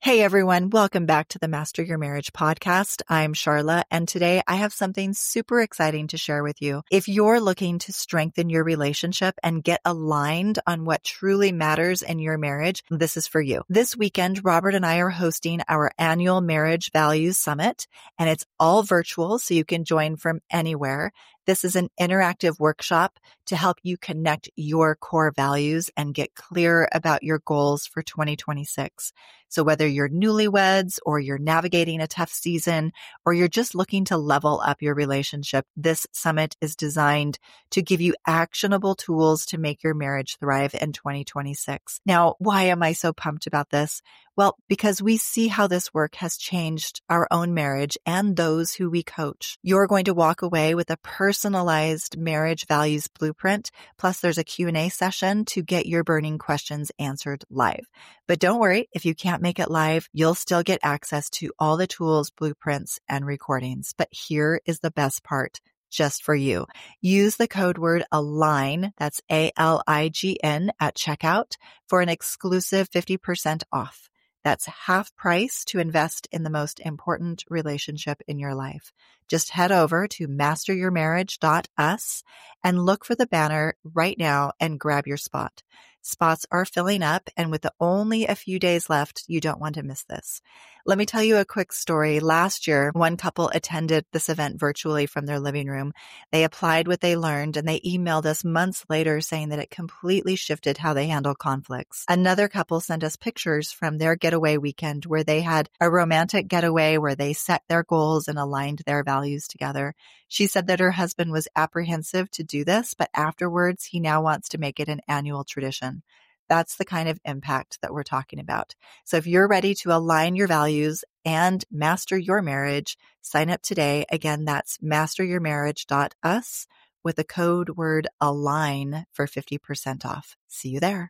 Hey everyone, welcome back to the Master Your Marriage podcast. I'm Charla, and today I have something super exciting to share with you. If you're looking to strengthen your relationship and get aligned on what truly matters in your marriage, this is for you. This weekend, Robert and I are hosting our annual Marriage Values Summit, and it's all virtual, so you can join from anywhere. This is an interactive workshop to help you connect your core values and get clear about your goals for 2026. So whether you're newlyweds or you're navigating a tough season or you're just looking to level up your relationship, this summit is designed to give you actionable tools to make your marriage thrive in 2026. Now, why am I so pumped about this? Well, because we see how this work has changed our own marriage and those who we coach. You're going to walk away with a personalized marriage values blueprint. Plus, there's a Q&A session to get your burning questions answered live. But don't worry, if you can't make it live, you'll still get access to all the tools, blueprints, and recordings. But here is the best part. Just for you. Use the code word ALIGN, that's ALIGN at checkout for an exclusive 50% off. That's half price to invest in the most important relationship in your life. Just head over to masteryourmarriage.us and look for the banner right now and grab your spot. Spots are filling up, and with only a few days left, you don't want to miss this. Let me tell you a quick story. Last year, one couple attended this event virtually from their living room. They applied what they learned, and they emailed us months later saying that it completely shifted how they handle conflicts. Another couple sent us pictures from their getaway weekend where they had a romantic getaway where they set their goals and aligned their values together. She said that her husband was apprehensive to do this, but afterwards, he now wants to make it an annual tradition. That's the kind of impact that we're talking about. So if you're ready to align your values and master your marriage, sign up today. Again, that's masteryourmarriage.us with the code word ALIGN for 50% off. See you there.